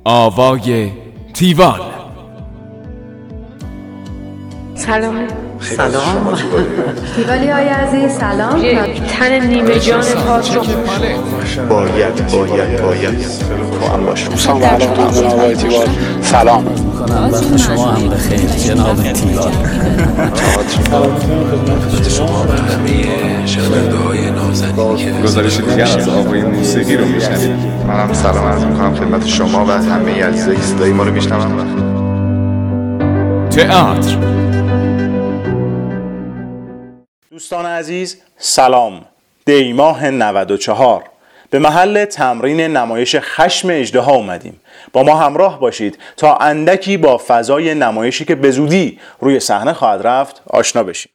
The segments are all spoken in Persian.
آوای تیوال. سلام. سلام تیوالی های عزیز سلام. یک تن نیمه جان پات رو باید تو هم باشم. سلام علیکم آقای تیوال. سلام میکنم وقت شما هم بخیر جناب تیوال. خدمت شما و همه شنونده های نازنین که گزارش دیگر از آوای موسیقی رو میشنید. منم سلام عرض میکنم خدمت شما و همه عزیزایی که صدای ما رو میشنون. تئاتر. دوستان عزیز سلام. دیماه 94 به محل تمرین نمایش خشم اژدها اومدیم. با ما همراه باشید تا اندکی با فضای نمایشی که به زودی روی صحنه خواهد رفت آشنا بشیم.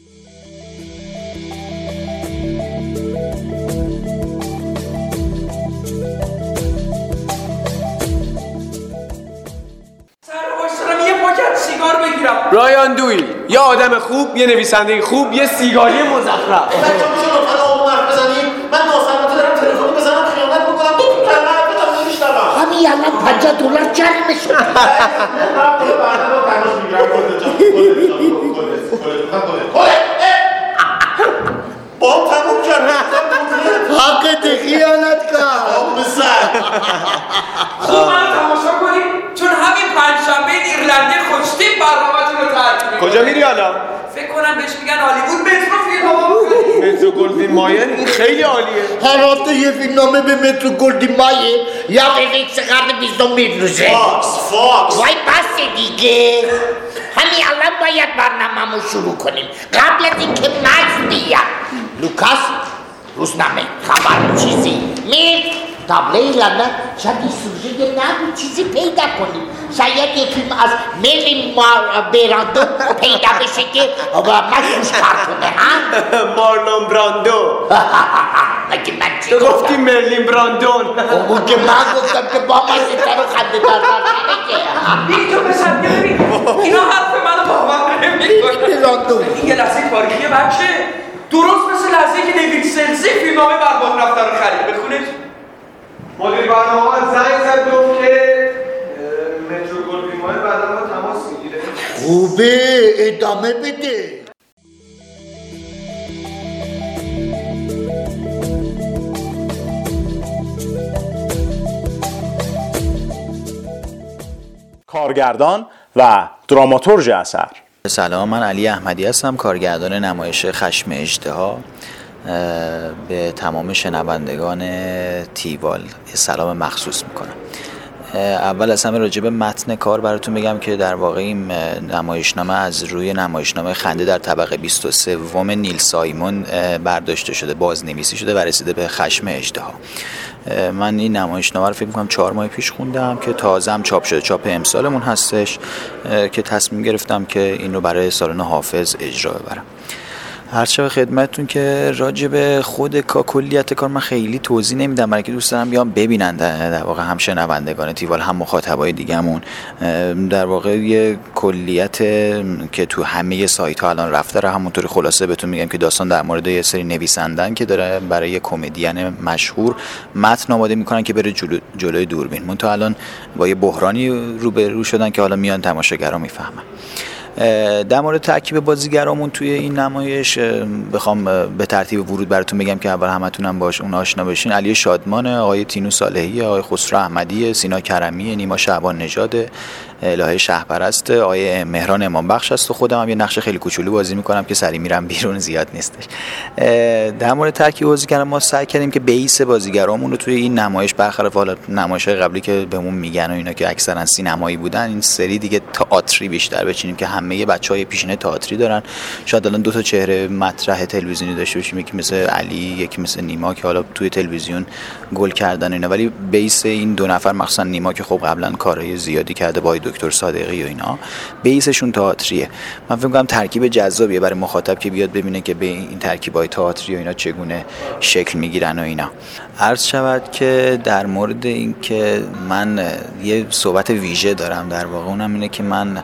رایان دویل، یه آدم خوب، یه نویسنده خوب، یه سیگاری مزخرف. بچه‌ها میشه لطفاً آروم حرف بزنید؟ من ناسلامتی دارم تلفنی بزنم خیانت بکنم تو کلمه حرفتون نمیشنوم. همین الان $50 جریمه شد. بعدا رو تماس میگیرم. با هم تموم کرد. حقت خیانت کرد. خوب من تماشا کنیم چون همین پنجشنبه ایرلندی خوشتیپ برنامه‌تون رو ترک. کجا میری حالا؟ فکر کنم بهش میگن هالیوود مترو فیلم. مترو گلدین مایر این خیلی عالیه. هر هفته یه فیلمنامه به مترو گلدین مایر یا به ریکس قرن 20 میفروشه. فاکس وای بس دیگه. همین الان باید برنامه‌مو شروع کنیم قبل از اینکه مکس بیاد. لوکاس روزنامه خبر چیزی میر تابلو لندن شاید این سوژه نبود چیزی پیدا کنیم. شاید یه فیلم از مرلین براندو پیدا بشه که مشروش کار کنه. مارلون براندو. مگه من چی تو گفتی مرلین براندون. اون که من گفتم که با من ستر و خنده دارم نمیگه. این تو پسر ببین اینا حرف منو باور نمیکنه. براندو این یه لحظه تاریکی بچه درست مثل لحظه که دیوید سلزی فیلمنامه برباد رفت رو خرید. بخونید. مدیر برنامه زنگ زد گفت که مترو گلدین مایر بعدا با تماس میگیره. خوبه ادامه بده. کارگردان و دراماتورژ اثر. سلام، من علی احمدی هستم، کارگردان نمایش خشم اژدها. به تمام شنوندگان تیوال سلام مخصوص میکنم. اول از همه راجع به متن کار براتون بگم که در واقع این نمایشنامه از روی نمایشنامه خنده در طبقه 23 نیل سایمون برداشته شده، بازنویسی شده و رسیده به خشم اژدها. من این نمایشنامه رو فکر می‌کنم 4 ماه پیش خوندم که تازه‌ام چاپ شده، چاپ امسالمون هستش که تصمیم گرفتم که این رو برای سالن حافظ اجرا ببرم. هر چه خدمتتون که راجع به خود کلیت کار من خیلی توضیح نمیدم، برای که دوست دارم بیام ببینن در واقع هم شنوندگان تیوال هم مخاطبای دیگه‌مون. در واقع یه کلیت که تو همه سایت‌ها الان رفته رو همونطوری خلاصه بهتون میگم که داستان در مورد یه سری نویسندن که داره برای یه کمدین مشهور متن آماده میکنن که بره جلوی دوربین. من تا الان با یه بحرانی روبرو شدن که حالا میان تماشاگرها میفهمن. در مورد ترکیب بازیگرامون توی این نمایش بخوام به ترتیب ورود براتون بگم که اول همتونم باش اون آشنا بشین. علی شادمان، آقای تینو صالحی، آقای خسرو احمدی، سینا کرمی، نیما شعبان نژاد، الهه شهپرست، آقای مهران امام بخش است و خودم هم یه نقش خیلی کوچولو بازی میکنم که سری میرم بیرون، زیاد نیستش. در مورد ترکیب بازیگران ما سعی کردیم که بیس بازیگرامون رو توی این نمایش برخلاف حالا نمایش‌های قبلی که بهمون میگن و اینا که اکثرا سینمایی بودن، این سری دیگه تئاتری بیشتر بچینیم که همه بچهای پیشینه تئاتری دارن. شاید الان 2 تا چهره مطرح تلویزیونی داشته باشیم، یکی مثل علی، یکی مثل نیما که حالا توی تلویزیون گل کردن اینا، ولی بیس این 2 نفر مخصوصا نیما که خب قبلا کارهای زیادی کرده با دکتر صادقی و اینا، بیسشون تئاتریه. من فکر می‌کنم ترکیب جذابیه برای مخاطب که بیاد ببینه که به این ترکیبای تئاتری و اینا چگونه شکل میگیرن و اینا. عرض شود که در مورد این که من یه صحبت ویژه دارم در واقع، اونم اینه که من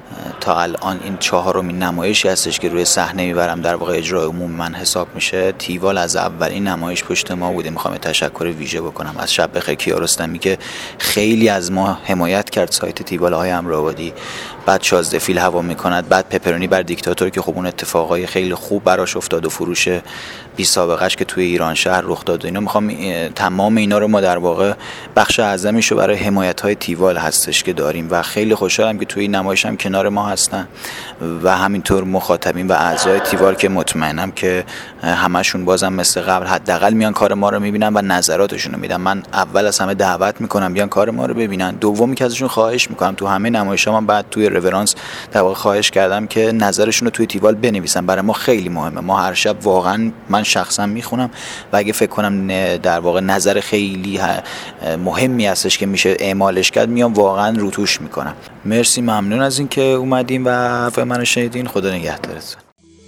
تا الان این 4مین نمایشی هستش که روی صحنه میبرم، در واقع اجرای عمومی من حساب میشه. تیوال از اولین نمایش پشت ما بوده. میخوام تشکر ویژه بکنم از شب بخیر کیارستمی که خیلی از ما حمایت کرد، سایت تیوال آقای امرآبادی، بعد شازدفیل هوا میکند، بعد پپرونی بر دیکتاتور که خب اون اتفاقای خیلی خوب براش افتاد و فروش بی سابقه‌اش که توی ایران شهر رخ داد و اینا. میخوام تمام اینا رو ما در واقع بخش اعظمیش رو برای حمایت‌های تیوال هستش که داریم و خیلی خوشحالم که توی این نمایش هم کنار ما هستن و همینطور مخاطبین و اعضای تیوال که مطمئنم که همشون بازم مثل قبل حداقل میان کار ما رو میبینن و نظراتشون رو میدن. من اول از همه دعوت میکنم بیان کار ما رو ببینن، دومی که ازشون خواهش میکنم تو همه نمایش‌ها من بعد توی رورانس در واقع خواهش کردم که نظرشون رو توی تیوال بنویسن، برای ما خیلی مهمه. ما هر شب واقعا من شخصا میخونم و اگه فکر کنم در واقع نظر خیلی مهمی هستش که میشه اعمالش کرد میام واقعا روتوش میکنم. مرسی، ممنون از این که اومدین و حرف منو شنیدین. خدا نگهدارتون.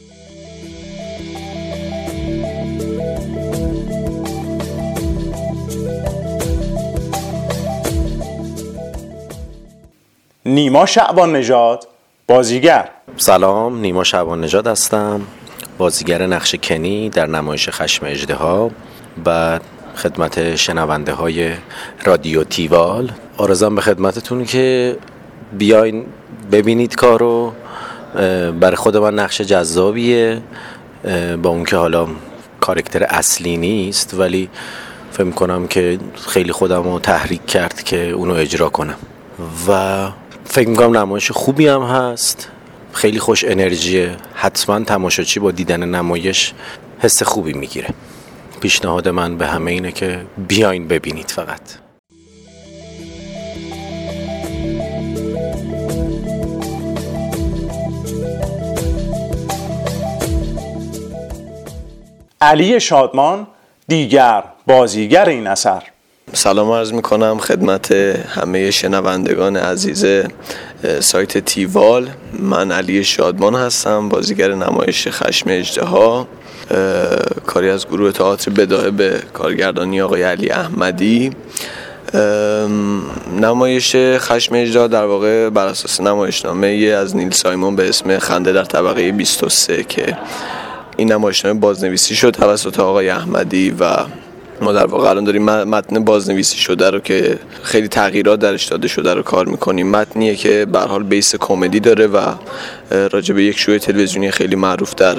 نیما شعبان نژاد، بازیگر. سلام، نیما شعبان نژاد هستم، بازیگر نقش کنی در نمایش خشم اژدها. بعد خدمت شنونده های رادیو تیوال آرزوام به خدمتتون که بیاین ببینید کارو. برای خود من نقش جذابیه، با اون که حالا کاراکتر اصلی نیست، ولی فکر می‌کنم که خیلی خودم رو تحریک کرد که اونو اجرا کنم و فکر می‌کنم نمایش خوبی هم هست، خیلی خوش انرژیه. حتما تماشاچی با دیدن نمایش حس خوبی میگیره. پیشنهاد من به همه اینه که بیاین ببینید فقط. علی شادمان، دیگر بازیگر این اثر. سلام عرض میکنم خدمت همه شنوندگان عزیز سایت تیوال. من علی شادمان هستم، بازیگر نمایش خشم اژدها، کاری از گروه تئاتر بداهه به کارگردانی آقای علی احمدی. نمایش خشم اژدها در واقع بر اساس نمایشنامه از نیل سایمون به اسم خنده در طبقه 23 که این نمایشنامه بازنویسی شد توسط آقای احمدی و ما در واقع الان داریم متن بازنویسی شده رو که خیلی تغییرات درش داده شده رو کار میکنیم. متنیه که به هر حال بیس کمدی داره و راجع به یک شو تلویزیونی خیلی معروف در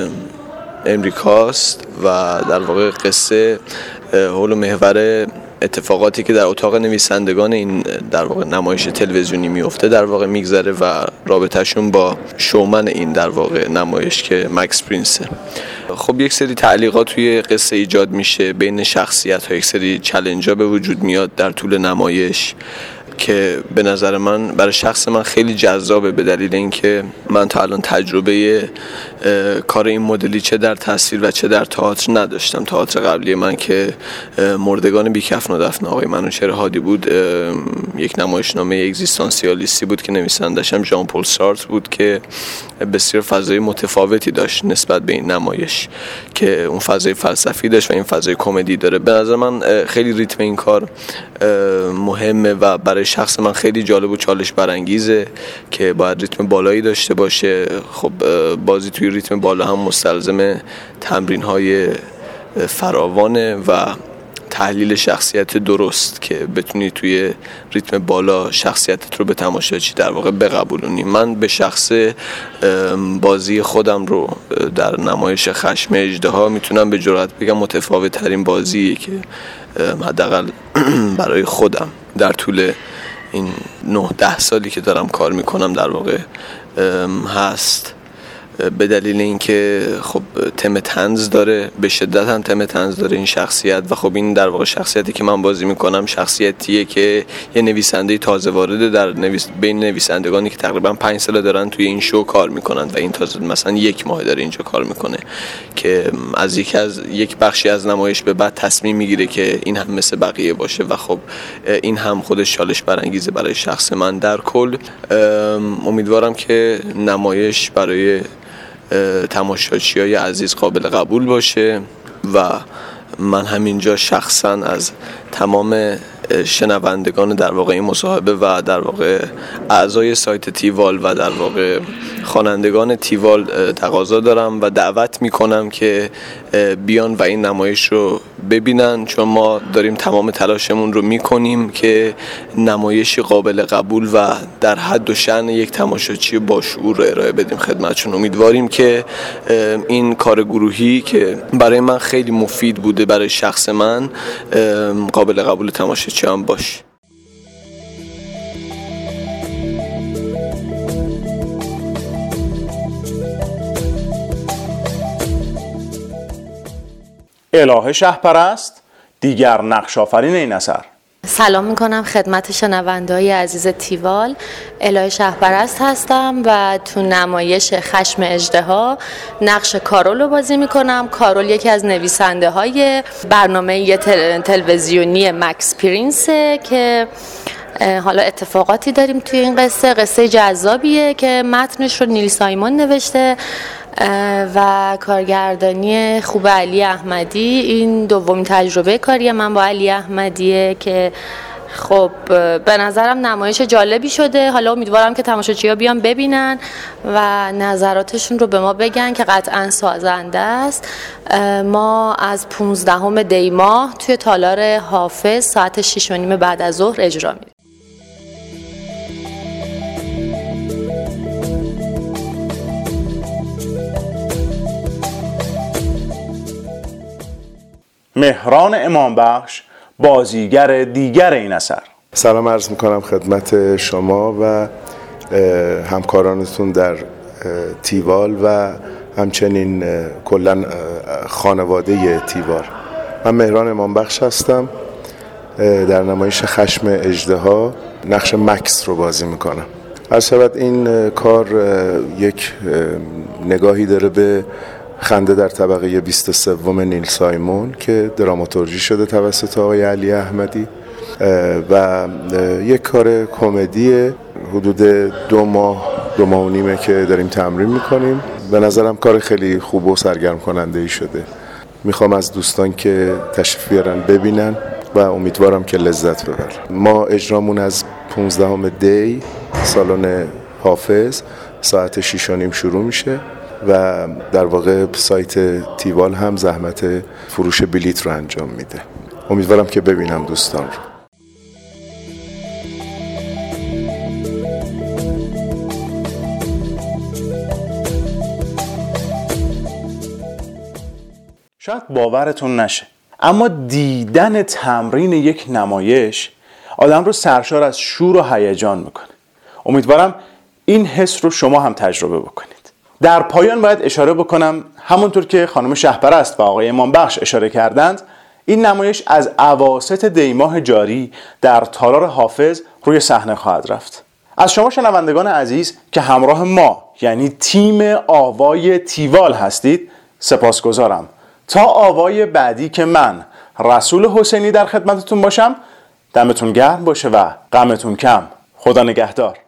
امریکاست و در واقع قصه حول و محور اتفاقاتی که در اتاق نویسندگان این در واقع نمایش تلویزیونی میفته در واقع میگذره و رابطهشون با شومن این در واقع نمایش که مکس پرینسه. خب یک سری تعلیقات توی قصه ایجاد میشه بین شخصیت ها، یک سری چالش ها به وجود میاد در طول نمایش که به نظر من برای شخص من خیلی جذابه، به دلیل اینکه من تا الان تجربه کار این مدلی چه در تصویر و چه در تئاتر نداشتم. تئاتر قبلی من که مردگان بی‌کفن و دفن آقای منوچهر هادی بود، یک نمایشنامه اگزیستانسیالیستی بود که نویسندش هم ژان پل سارتر بود که بسیار فضای متفاوتی داشت نسبت به این نمایش که اون فضای فلسفی داشت و این فضای کمدی داره. به نظر من خیلی ریتم این کار مهمه و برای شخص من خیلی جالب و چالش برانگیزه که باید ریتم بالایی داشته باشه. خب بازی توی ریتم بالا هم مستلزم تمرین‌های فراوانه و تحلیل شخصیت درست که بتونی توی ریتم بالا شخصیتت رو به تماشاچی در واقع بقبولونی. من به شخص بازی خودم رو در نمایش خشم اژدها میتونم به جرئت بگم متفاوت ترین بازیه که حداقل برای خودم در طول این 9-10 سالی که دارم کار میکنم در واقع هست، به دلیل اینکه خب تم طنز داره، به شدت هم تم طنز داره این شخصیت و خب این در واقع شخصیتی که من بازی میکنم شخصیتیه که یه نویسنده تازه وارده در بین نویسندگانی که تقریبا 5 سال دارن توی این شو کار میکنن و این تازه مثلا 1 ماه داره اینجا کار میکنه که از یک بخشی از نمایش به بعد تصمیم میگیره که این هم مثل بقیه باشه و خب این هم خودش چالش برانگیزه برای شخص من. در کل امیدوارم که نمایش برای تماشاچیای عزیز قابل قبول باشه و من همینجا شخصا از تمام شنوندگان در واقع این مصاحبه و در واقع اعضای سایت تیوال و در واقع خوانندگان تیوال تقاضا دارم و دعوت میکنم که بیان و این نمایش رو ببینن، چون ما داریم تمام تلاشمون رو میکنیم که نمایش قابل قبول و در حد و شأن یک تماشاچی با شعور رو ارائه بدیم خدمتشون. امیدواریم که این کار گروهی که برای من خیلی مفید بوده، برای شخص من قابل قبول تماشاچی هم باشه. الهه شهپرست دیگر نقش آفرین این اثر. سلام میکنم خدمت شنونده‌های عزیز تیوال. الهه شهپرست هستم و تو نمایش خشم اژدها نقش کارول رو بازی میکنم. کارول یکی از نویسنده های برنامه تلویزیونی مکس پرینسه که حالا اتفاقاتی داریم توی این قصه جذابیه که متنش رو نیل سایمون نوشته و کارگردانی خوب علی احمدی. این دومین تجربه کاری من با علی احمدیه که خب به نظرم نمایش جالبی شده. حالا امیدوارم که تماشاچی‌ها بیان ببینن و نظراتشون رو به ما بگن که قطعاً سازنده است. ما از 15 دی ماه توی تالار حافظ ساعت 6:30 بعد از ظهر اجرا می‌کنیم. مهران امامبخش بازیگر دیگر این اثر. سلام عرض میکنم خدمت شما و همکارانتون در تیوال و همچنین کلا خانواده تیوال. من مهران امامبخش هستم، در نمایش خشم اژدها نقش مکس رو بازی میکنم. عرض شود این کار یک نگاهی داره به خنده در طبقه 23 نیل سایمون که دراماتورژی شده توسط آقای علی احمدی و یک کار کمدی حدود 2 ماه و نیمه که داریم تمرین میکنیم. به نظرم کار خیلی خوب و سرگرم کننده ای شده. میخوام از دوستان که تشریف بیارن ببینن و امیدوارم که لذت ببرن. ما اجرامون از 15 دی سالن حافظ ساعت 6:30 شروع میشه و در واقع سایت تیوال هم زحمت فروش بلیت رو انجام میده. امیدوارم که ببینم دوستان رو. شاید باورتون نشه، اما دیدن تمرین یک نمایش آدم رو سرشار از شور و هیجان میکنه. امیدوارم این حس رو شما هم تجربه بکنید. در پایان باید اشاره بکنم همونطور که خانم شهپرست و آقای امامبخش اشاره کردند، این نمایش از اواسط دی ماه جاری در تالار حافظ روی صحنه خواهد رفت. از شما شنوندگان عزیز که همراه ما یعنی تیم آوای تیوال هستید سپاسگزارم. تا آوای بعدی که من رسول حسینی در خدمتتون باشم، دمتون گرم باشه و غمتون کم. خدا نگهدار.